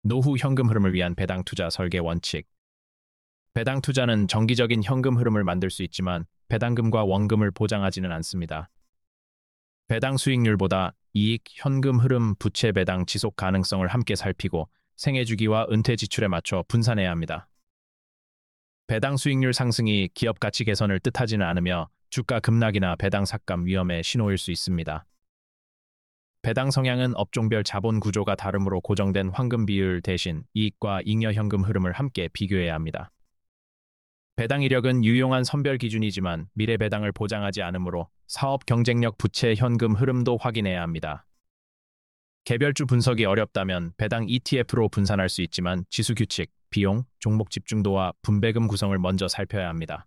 노후 현금 흐름을 위한 배당 투자 설계 원칙. 배당 투자는 정기적인 현금 흐름을 만들 수 있지만 배당금과 원금을 보장하지는 않습니다. 배당 수익률보다 이익, 현금 흐름, 부채 배당 지속 가능성을 함께 살피고 생애 주기와 은퇴 지출에 맞춰 분산해야 합니다. 배당 수익률 상승이 기업 가치 개선을 뜻하지는 않으며 주가 급락이나 배당 삭감 위험의 신호일 수 있습니다. 배당 성향은 업종별 자본 구조가 다르므로 고정된 황금 비율 대신 이익과 잉여 현금 흐름을 함께 비교해야 합니다. 배당 이력은 유용한 선별 기준이지만 미래 배당을 보장하지 않으므로 사업 경쟁력, 부채, 현금 흐름도 확인해야 합니다. 개별주 분석이 어렵다면 배당 ETF로 분산할 수 있지만 지수 규칙, 비용, 종목 집중도와 분배금 구성을 먼저 살펴야 합니다.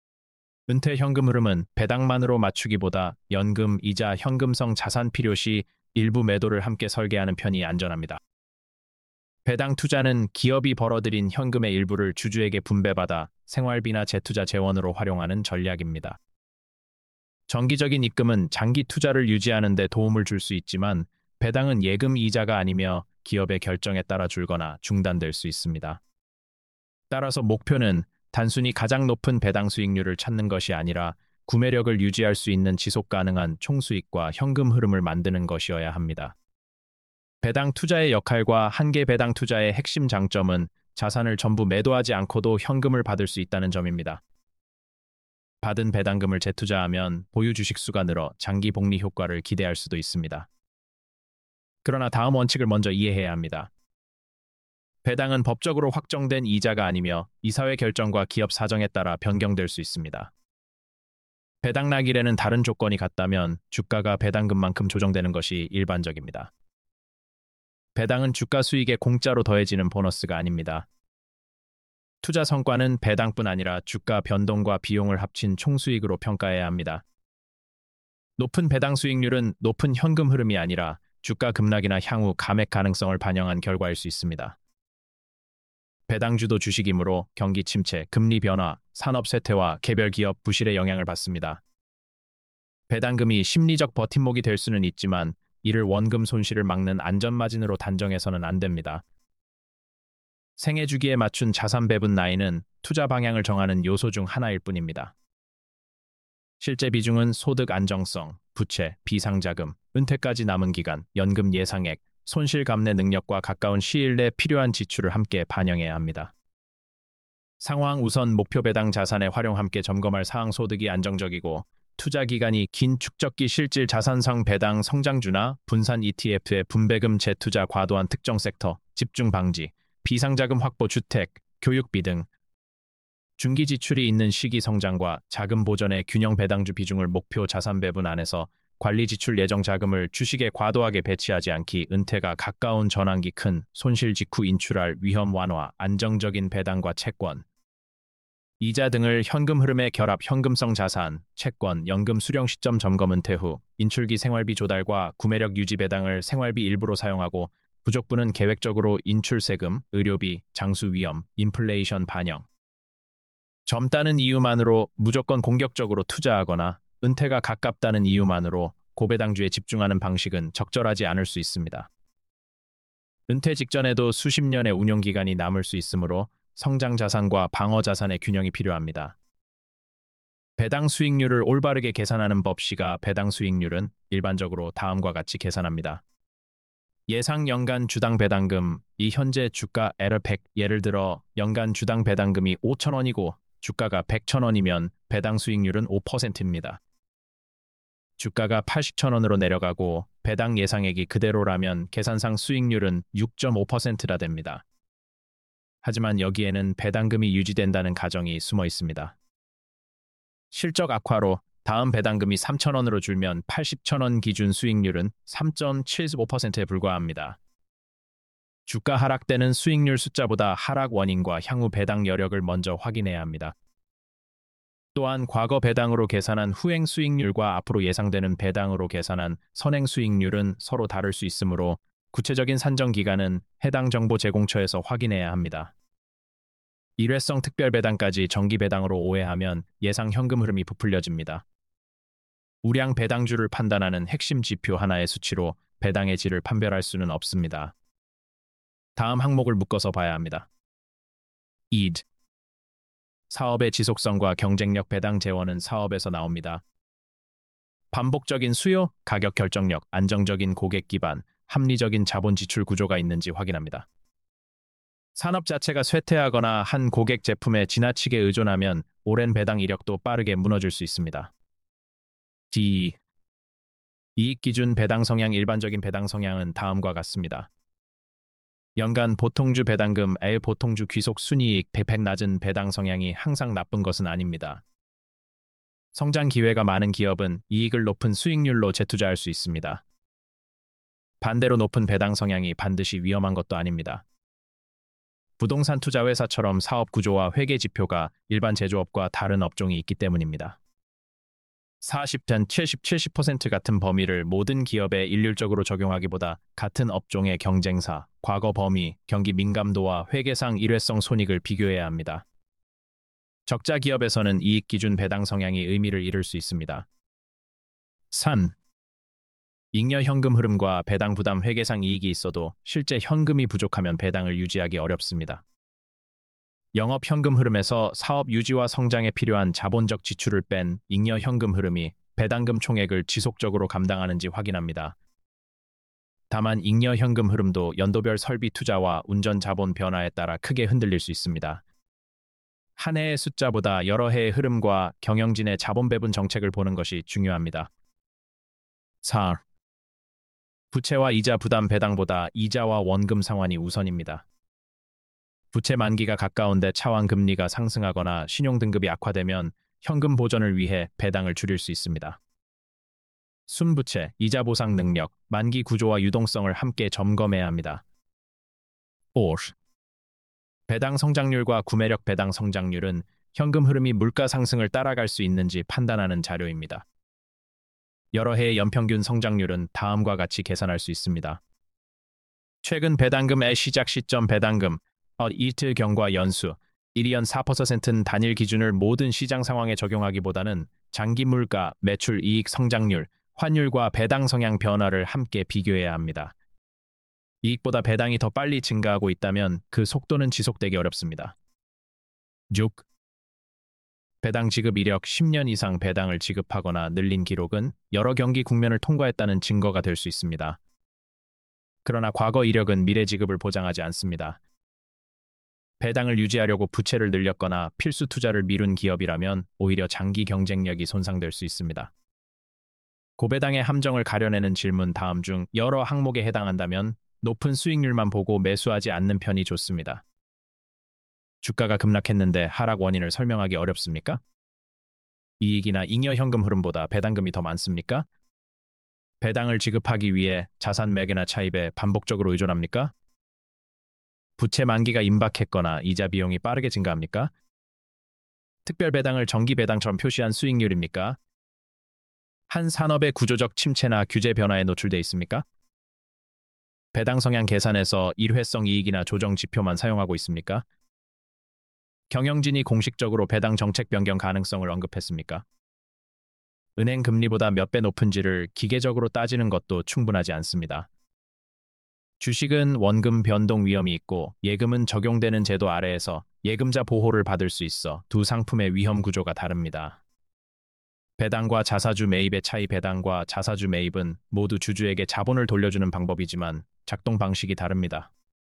은퇴 현금 흐름은 배당만으로 맞추기보다 연금, 이자, 현금성 자산 필요 시 일부 매도를 함께 설계하는 편이 안전합니다. 배당 투자는 기업이 벌어들인 현금의 일부를 주주에게 분배받아 생활비나 재투자 재원으로 활용하는 전략입니다. 정기적인 입금은 장기 투자를 유지하는 데 도움을 줄 수 있지만 배당은 예금 이자가 아니며 기업의 결정에 따라 줄거나 중단될 수 있습니다. 따라서 목표는 단순히 가장 높은 배당 수익률을 찾는 것이 아니라 구매력을 유지할 수 있는 지속 가능한 총수익과 현금 흐름을 만드는 것이어야 합니다. 배당 투자의 역할과 한계 배당 투자의 핵심 장점은 자산을 전부 매도하지 않고도 현금을 받을 수 있다는 점입니다. 받은 배당금을 재투자하면 보유 주식 수가 늘어 장기 복리 효과를 기대할 수도 있습니다. 그러나 다음 원칙을 먼저 이해해야 합니다. 배당은 법적으로 확정된 이자가 아니며 이사회 결정과 기업 사정에 따라 변경될 수 있습니다. 배당 날일에는 다른 조건이 같다면 주가가 배당금만큼 조정되는 것이 일반적입니다. 배당은 주가 수익에 공짜로 더해지는 보너스가 아닙니다. 투자 성과는 배당뿐 아니라 주가 변동과 비용을 합친 총수익으로 평가해야 합니다. 높은 배당 수익률은 높은 현금 흐름이 아니라 주가 급락이나 향후 감액 가능성을 반영한 결과일 수 있습니다. 배당주도 주식이므로 경기 침체, 금리 변화, 산업 쇠퇴와 개별 기업 부실의 영향을 받습니다. 배당금이 심리적 버팀목이 될 수는 있지만 이를 원금 손실을 막는 안전마진으로 단정해서는 안 됩니다. 생애 주기에 맞춘 자산 배분 나이는 투자 방향을 정하는 요소 중 하나일 뿐입니다. 실제 비중은 소득 안정성, 부채, 비상자금, 은퇴까지 남은 기간, 연금 예상액, 손실 감내 능력과 가까운 시일 내 필요한 지출을 함께 반영해야 합니다. 상황 우선 목표 배당 자산의 활용 함께 점검할 사항 소득이 안정적이고 투자 기간이 긴 축적기 실질 자산상 배당 성장주나 분산 ETF의 분배금 재투자 과도한 특정 섹터, 집중 방지, 비상자금 확보 주택, 교육비 등 중기 지출이 있는 시기 성장과 자금 보전의 균형 배당주 비중을 목표 자산 배분 안에서 관리 지출 예정 자금을 주식에 과도하게 배치하지 않기 은퇴가 가까운 전환기 큰 손실 직후 인출할 위험 완화 안정적인 배당과 채권, 이자 등을 현금 흐름에 결합 현금성 자산, 채권, 연금 수령 시점 점검 은퇴 후 인출기 생활비 조달과 구매력 유지 배당을 생활비 일부로 사용하고 부족분은 계획적으로 인출 세금, 의료비, 장수 위험, 인플레이션 반영. 젊다는 이유만으로 무조건 공격적으로 투자하거나 은퇴가 가깝다는 이유만으로 고배당주에 집중하는 방식은 적절하지 않을 수 있습니다. 은퇴 직전에도 수십 년의 운용기간이 남을 수 있으므로 성장 자산과 방어 자산의 균형이 필요합니다. 배당 수익률을 올바르게 계산하는 법시가 배당 수익률은 일반적으로 다음과 같이 계산합니다. 예상 연간 주당 배당금, 이 현재 주가 L100, 예를 들어 연간 주당 배당금이 5,000원이고 주가가 100,000원이면 배당 수익률은 5%입니다. 주가가 80,000원으로 내려가고 배당 예상액이 그대로라면 계산상 수익률은 6.5%라 됩니다. 하지만 여기에는 배당금이 유지된다는 가정이 숨어 있습니다. 실적 악화로 다음 배당금이 3,000원으로 줄면 80,000원 기준 수익률은 3.75%에 불과합니다. 주가 하락 때는 수익률 숫자보다 하락 원인과 향후 배당 여력을 먼저 확인해야 합니다. 또한 과거 배당으로 계산한 후행 수익률과 앞으로 예상되는 배당으로 계산한 선행 수익률은 서로 다를 수 있으므로 구체적인 산정 기간은 해당 정보 제공처에서 확인해야 합니다. 일회성 특별 배당까지 정기 배당으로 오해하면 예상 현금 흐름이 부풀려집니다. 우량 배당주를 판단하는 핵심 지표 하나의 수치로 배당의 질을 판별할 수는 없습니다. 다음 항목을 묶어서 봐야 합니다. ED. 사업의 지속성과 경쟁력. 배당 재원은 사업에서 나옵니다. 반복적인 수요, 가격 결정력, 안정적인 고객 기반, 합리적인 자본 지출 구조가 있는지 확인합니다. 산업 자체가 쇠퇴하거나 한 고객 제품에 지나치게 의존하면 오랜 배당 이력도 빠르게 무너질 수 있습니다. D. 이익 기준 배당 성향. 일반적인 배당 성향은 다음과 같습니다. 연간 보통주 배당금 A. 보통주 귀속 순이익. 100 낮은 배당 성향이 항상 나쁜 것은 아닙니다. 성장 기회가 많은 기업은 이익을 높은 수익률로 재투자할 수 있습니다. 반대로 높은 배당 성향이 반드시 위험한 것도 아닙니다. 부동산 투자 회사처럼 사업 구조와 회계 지표가 일반 제조업과 다른 업종이 있기 때문입니다. 40전 70% 같은 범위를 모든 기업에 일률적으로 적용하기보다 같은 업종의 경쟁사, 과거 범위, 경기 민감도와 회계상 일회성 손익을 비교해야 합니다. 적자 기업에서는 이익 기준 배당 성향이 의미를 잃을 수 있습니다. 3. 잉여 현금 흐름과 배당 부담. 회계상 이익이 있어도 실제 현금이 부족하면 배당을 유지하기 어렵습니다. 영업 현금 흐름에서 사업 유지와 성장에 필요한 자본적 지출을 뺀 잉여 현금 흐름이 배당금 총액을 지속적으로 감당하는지 확인합니다. 다만 잉여 현금 흐름도 연도별 설비 투자와 운전 자본 변화에 따라 크게 흔들릴 수 있습니다. 한 해의 숫자보다 여러 해의 흐름과 경영진의 자본 배분 정책을 보는 것이 중요합니다. 4. 부채와 이자 부담. 배당보다 이자와 원금 상환이 우선입니다. 부채 만기가 가까운데 차환 금리가 상승하거나 신용등급이 악화되면 현금 보전을 위해 배당을 줄일 수 있습니다. 순부채, 이자 보상 능력, 만기 구조와 유동성을 함께 점검해야 합니다. 5. 배당 성장률과 구매력. 배당 성장률은 현금 흐름이 물가 상승을 따라갈 수 있는지 판단하는 자료입니다. 여러 해의 연평균 성장률은 다음과 같이 계산할 수 있습니다. 최근 배당금의 시작 시점. 배당금 이틀 경과 연수 1년 4%는 단일 기준을 모든 시장 상황에 적용하기보다는 장기 물가, 매출, 이익 성장률, 환율과 배당 성향 변화를 함께 비교해야 합니다. 이익보다 배당이 더 빨리 증가하고 있다면 그 속도는 지속되기 어렵습니다. 6. 배당 지급 이력. 10년 이상 배당을 지급하거나 늘린 기록은 여러 경기 국면을 통과했다는 증거가 될 수 있습니다. 그러나 과거 이력은 미래 지급을 보장하지 않습니다. 배당을 유지하려고 부채를 늘렸거나 필수 투자를 미룬 기업이라면 오히려 장기 경쟁력이 손상될 수 있습니다. 고배당의 함정을 가려내는 질문. 다음 중 여러 항목에 해당한다면 높은 수익률만 보고 매수하지 않는 편이 좋습니다. 주가가 급락했는데 하락 원인을 설명하기 어렵습니까? 이익이나 잉여 현금 흐름보다 배당금이 더 많습니까? 배당을 지급하기 위해 자산 매개나 차입에 반복적으로 의존합니까? 부채 만기가 임박했거나 이자 비용이 빠르게 증가합니까? 특별 배당을 정기 배당처럼 표시한 수익률입니까? 한 산업의 구조적 침체나 규제 변화에 노출돼 있습니까? 배당 성향 계산에서 일회성 이익이나 조정 지표만 사용하고 있습니까? 경영진이 공식적으로 배당 정책 변경 가능성을 언급했습니까? 은행 금리보다 몇 배 높은지를 기계적으로 따지는 것도 충분하지 않습니다. 주식은 원금 변동 위험이 있고 예금은 적용되는 제도 아래에서 예금자 보호를 받을 수 있어 두 상품의 위험 구조가 다릅니다. 배당과 자사주 매입의 차이. 배당과 자사주 매입은 모두 주주에게 자본을 돌려주는 방법이지만 작동 방식이 다릅니다.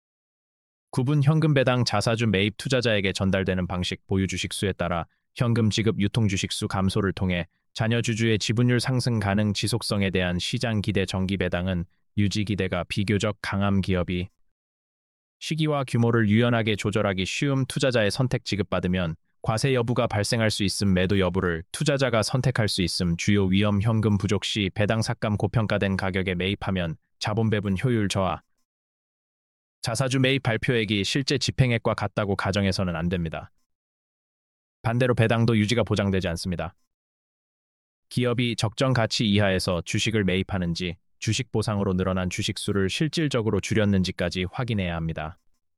구분 현금 배당. 자사주 매입 투자자에게 전달되는 방식. 보유 주식 수에 따라 현금 지급. 유통 주식 수 감소를 통해 자녀 주주의 지분율 상승 가능. 지속성에 대한 시장 기대. 정기 배당은 유지 기대가 비교적 강한 기업이 시기와 규모를 유연하게 조절하기 쉬움. 투자자의 선택. 지급받으면 과세 여부가 발생할 수 있음. 매도 여부를 투자자가 선택할 수 있음. 주요 위험. 현금 부족 시 배당 삭감. 고평가된 가격에 매입하면 자본 배분 효율 저하. 자사주 매입 발표액이 실제 집행액과 같다고 가정해서는 안 됩니다. 반대로 배당도 유지가 보장되지 않습니다. 기업이 적정 가치 이하에서 주식을 매입하는지, 주식 보상으로 늘어난 주식 수를 실질적으로 줄였는지까지 확인해야 합니다.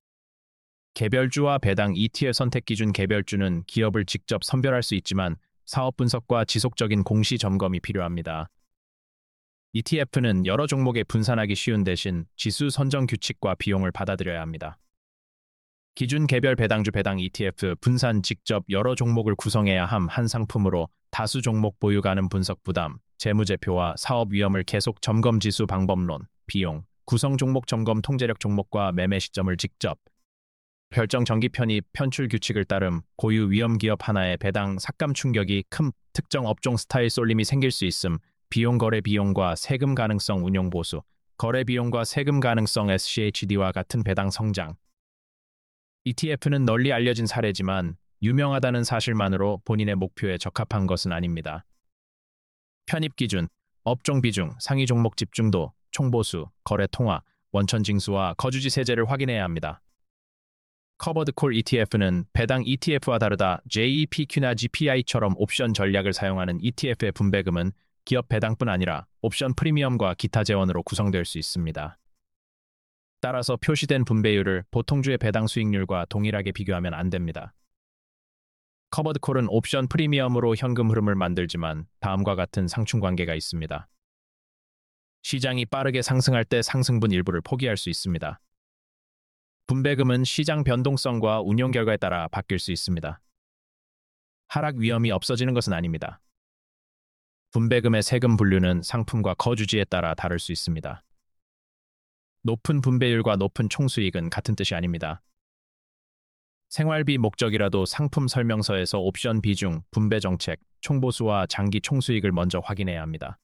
개별주와 배당 ETF 선택 기준. 개별주는 기업을 직접 선별할 수 있지만 사업 분석과 지속적인 공시 점검이 필요합니다. ETF는 여러 종목에 분산하기 쉬운 대신 지수 선정 규칙과 비용을 받아들여야 합니다. 기준 개별 배당주 배당 ETF 분산 직접 여러 종목을 구성해야 함 한 상품으로 다수 종목 보유 가능 분석 부담, 재무제표와 사업 위험을 계속 점검 지수 방법론, 비용, 구성 종목 점검 통제력 종목과 매매 시점을 직접 별정 정기 편입 편출 규칙을 따름 고유 위험 기업 하나의 배당 삭감 충격이 큰 특정 업종 스타일 쏠림이 생길 수 있음 비용 거래 비용과 세금 가능성 운용 보수, 거래 비용과 세금 가능성 SCHD와 같은 배당 성장. ETF는 널리 알려진 사례지만 유명하다는 사실만으로 본인의 목표에 적합한 것은 아닙니다. 편입 기준, 업종 비중, 상위 종목 집중도, 총보수, 거래 통화, 원천 징수와 거주지 세제를 확인해야 합니다. 커버드 콜 ETF는 배당 ETF와 다르다 JEPQ나 GPI처럼 옵션 전략을 사용하는 ETF의 분배금은 기업 배당뿐 아니라 옵션 프리미엄과 기타 재원으로 구성될 수 있습니다. 따라서 표시된 분배율을 보통주의 배당 수익률과 동일하게 비교하면 안 됩니다. 커버드 콜은 옵션 프리미엄으로 현금 흐름을 만들지만 다음과 같은 상충 관계가 있습니다. 시장이 빠르게 상승할 때 상승분 일부를 포기할 수 있습니다. 분배금은 시장 변동성과 운용 결과에 따라 바뀔 수 있습니다. 하락 위험이 없어지는 것은 아닙니다. 분배금의 세금 분류는 상품과 거주지에 따라 다를 수 있습니다. 높은 분배율과 높은 총수익은 같은 뜻이 아닙니다. 생활비 목적이라도 상품 설명서에서 옵션 비중, 분배 정책, 총보수와 장기 총수익을 먼저 확인해야 합니다.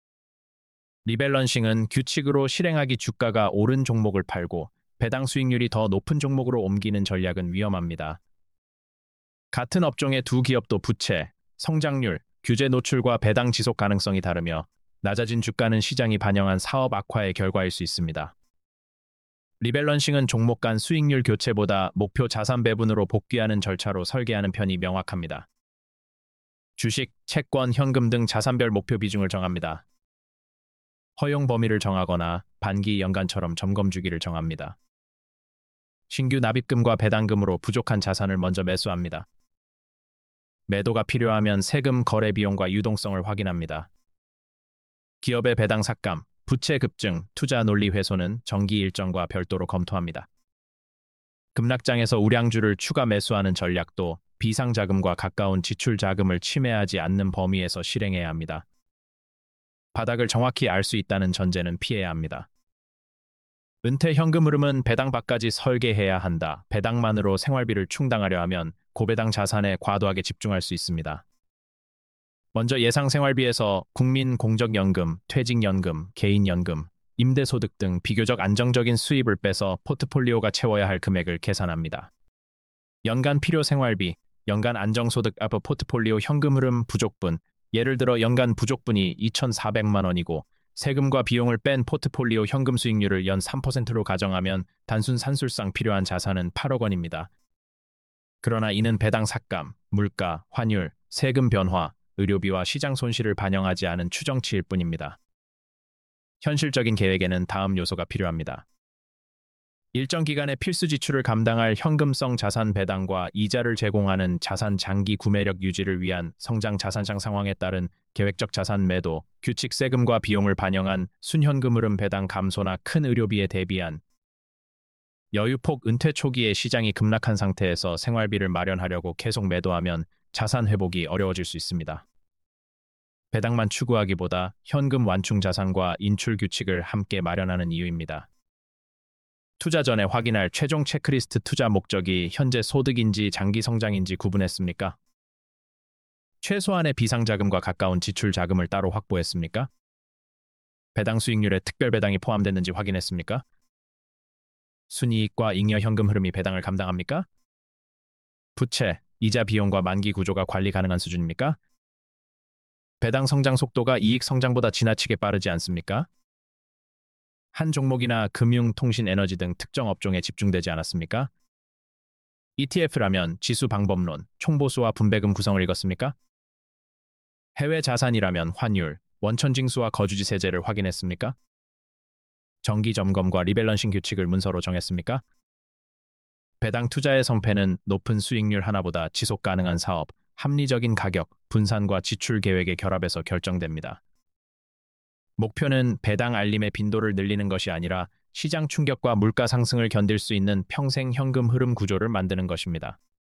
리밸런싱은 규칙으로 실행하기 주가가 오른 종목을 팔고 배당 수익률이 더 높은 종목으로 옮기는 전략은 위험합니다. 같은 업종의 두 기업도 부채, 성장률, 규제 노출과 배당 지속 가능성이 다르며 낮아진 주가는 시장이 반영한 사업 악화의 결과일 수 있습니다. 리밸런싱은 종목 간 수익률 교체보다 목표 자산 배분으로 복귀하는 절차로 설계하는 편이 명확합니다. 주식, 채권, 현금 등 자산별 목표 비중을 정합니다. 허용 범위를 정하거나 반기, 연간처럼 점검 주기를 정합니다. 신규 납입금과 배당금으로 부족한 자산을 먼저 매수합니다. 매도가 필요하면 세금, 거래 비용과 유동성을 확인합니다. 기업의 배당 삭감, 부채 급증, 투자 논리 훼손은 정기 일정과 별도로 검토합니다. 급락장에서 우량주를 추가 매수하는 전략도 비상자금과 가까운 지출자금을 침해하지 않는 범위에서 실행해야 합니다. 바닥을 정확히 알 수 있다는 전제는 피해야 합니다. 은퇴 현금 흐름은 배당밖까지 설계해야 한다. 배당만으로 생활비를 충당하려 하면 고배당 자산에 과도하게 집중할 수 있습니다. 먼저 예상 생활비에서 국민 공적연금, 퇴직연금, 개인연금, 임대소득 등 비교적 안정적인 수입을 빼서 포트폴리오가 채워야 할 금액을 계산합니다. 연간 필요 생활비, 연간 안정소득 앞 포트폴리오 현금 흐름 부족분, 예를 들어 연간 부족분이 2,400만 원이고 세금과 비용을 뺀 포트폴리오 현금 수익률을 연 3%로 가정하면 단순 산술상 필요한 자산은 8억 원입니다. 그러나 이는 배당 삭감, 물가, 환율, 세금 변화, 의료비와 시장 손실을 반영하지 않은 추정치일 뿐입니다. 현실적인 계획에는 다음 요소가 필요합니다. 일정 기간의 필수 지출을 감당할 현금성 자산 배당과 이자를 제공하는 자산 장기 구매력 유지를 위한 성장 자산장 상황에 따른 계획적 자산 매도, 규칙 세금과 비용을 반영한 순현금 흐름 배당 감소나 큰 의료비에 대비한 여유폭 은퇴 초기에 시장이 급락한 상태에서 생활비를 마련하려고 계속 매도하면 자산 회복이 어려워질 수 있습니다. 배당만 추구하기보다 현금 완충 자산과 인출 규칙을 함께 마련하는 이유입니다. 투자 전에 확인할 최종 체크리스트 투자 목적이 현재 소득인지 장기 성장인지 구분했습니까? 최소한의 비상자금과 가까운 지출 자금을 따로 확보했습니까? 배당 수익률에 특별 배당이 포함됐는지 확인했습니까? 순이익과 잉여 현금 흐름이 배당을 감당합니까? 부채, 이자 비용과 만기 구조가 관리 가능한 수준입니까? 배당 성장 속도가 이익 성장보다 지나치게 빠르지 않습니까? 한 종목이나 금융, 통신, 에너지 등 특정 업종에 집중되지 않았습니까? ETF라면 지수 방법론, 총보수와 분배금 구성을 읽었습니까? 해외 자산이라면 환율, 원천징수와 거주지 세제를 확인했습니까? 정기 점검과 리밸런싱 규칙을 문서로 정했습니까? 배당 투자의 성패는 높은 수익률 하나보다 지속 가능한 사업, 합리적인 가격, 분산과 지출 계획의 결합에서 결정됩니다. 목표는 배당 알림의 빈도를 늘리는 것이 아니라 시장 충격과 물가 상승을 견딜 수 있는 평생 현금 흐름 구조를 만드는 것입니다.